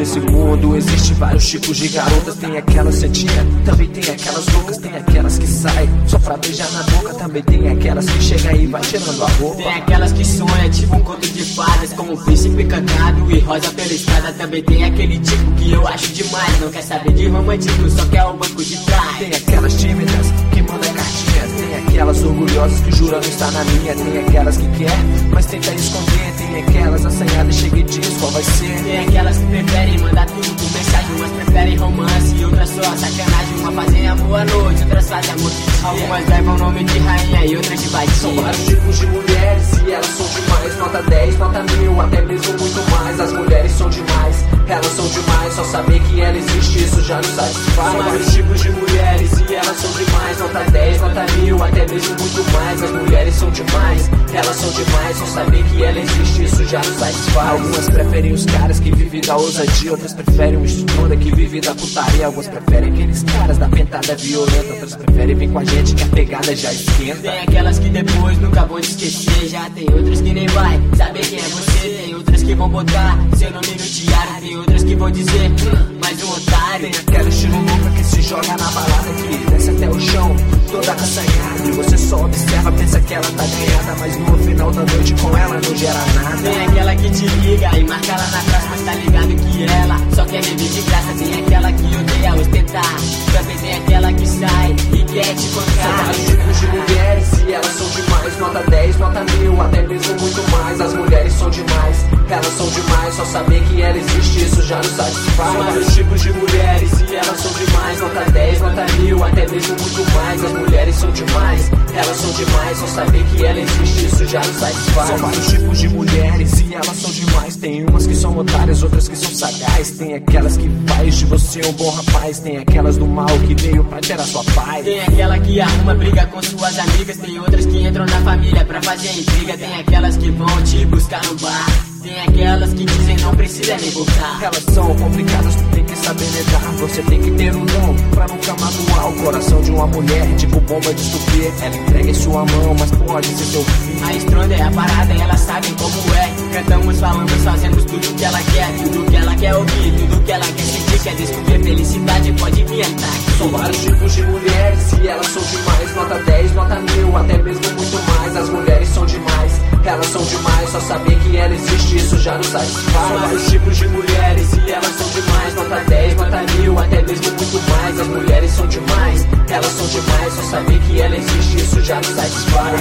nesse mundo existe vários tipos de garotas. Tem aquelas santinhas, também tem aquelas loucas. Tem aquelas que saem só pra beijar na boca. Também tem aquelas que chegam e vai tirando a roupa. Tem aquelas que sonham tipo um conto de fadas, como um príncipe cantado e rosa pela estrada. Também tem aquele tipo que eu acho demais, não quer saber de romantismo, só quer o banco de trás. Tem aquelas tímidas que mandam cartinhas. Tem aquelas orgulhosas que juram estar na linha. Tem aquelas que quer, mas tenta esconder. Tem aquelas assanhadas e chega e diz qual vai ser. Tem aquelas que preferem mandar tudo por mensagem, umas preferem romance e outras só sacanagem. Uma fazem amor à noite, outras fazem amor de dia. Algumas levam o nome de rainha e outras de vadia. São vários tipos de mulheres e elas são demais. Nota 10, nota 1000, até mesmo muito mais. As mulheres são demais, elas são demais. Só saber que ela existe, isso já nos satisfaz. São vários tipos de mulheres e elas são demais. Nota 10, nota 1000, até mesmo muito mais. As mulheres são demais, elas são demais. Só saber que ela existe, isso já nos satisfaz. Algumas preferem os caras que vivem da ousadia. Outras preferem o estuprador que vive da putaria. Algumas preferem aqueles caras da pentada violenta. Outras preferem vir com a gente que a pegada já esquenta. Tem aquelas que depois nunca vão te esquecer. Já tem outras que nem vai saber quem é você. Tem outras que vão botar seu nome no diário. Tem outras que vão dizer, mais um otário. Tem aquela estilo louca que se joga na balada, que desce até o chão, toda assanhada. E você só observa, pensa que ela tá ganhada, mas no final da noite com ela não gera nada. Tem aquela que te liga e marca lá na praça, mas tá ligado que ela só quer beber de graça. Tem aquela que odeia ostentar, também tem aquela que sai e quer te bancar. São vários tipos de mulheres e elas são demais. Nota 10, nota 1000, até mesmo muito mais. As mulheres são demais, elas são demais. Só saber que ela existe, isso já nos satisfaz. São vários tipos de mulheres e elas são demais. Nota 10, nota 1000, até mesmo muito mais. As mulheres são demais, elas são demais. Só saber que ela existe, isso já nos satisfaz. São vários tipos de mulheres e elas são demais. Tem umas que são otárias, outras que são sagaz. Tem aquelas que faz de você um bom rapaz. Tem aquelas do mal que veio pra tirar sua paz. Tem aquela que arruma briga com suas amigas. Tem outras que entram na família pra fazer intriga. Tem aquelas que vão te buscar no bar. Tem aquelas que dizem não precisa nem voltar. Elas são complicadas, tu tem que saber lidar. Você tem que ter um dom pra nunca magoar o coração de uma mulher, tipo bomba de estupir. Ela entrega em sua mão, mas pode ser seu fim. A estronda é a parada e elas sabem como é. Cantamos, falamos, fazemos tudo que ela quer. Tudo que ela quer ouvir, tudo que ela quer sentir. Quer descobrir felicidade, pode vir entrar. São vários tipos de mulheres e elas são demais. Nota 10, nota 1000, até mesmo muito mais. As mulheres são demais, elas são demais. Só saber que ela existe, isso já nos satisfaz. São vários tipos de mulheres e elas são demais. Nota 10, nota 1000, até mesmo muito mais. As mulheres são demais, elas são demais. Só saber que ela existe, isso já nos satisfaz.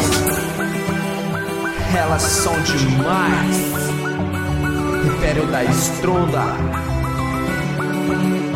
Elas são demais. Império da Estronda.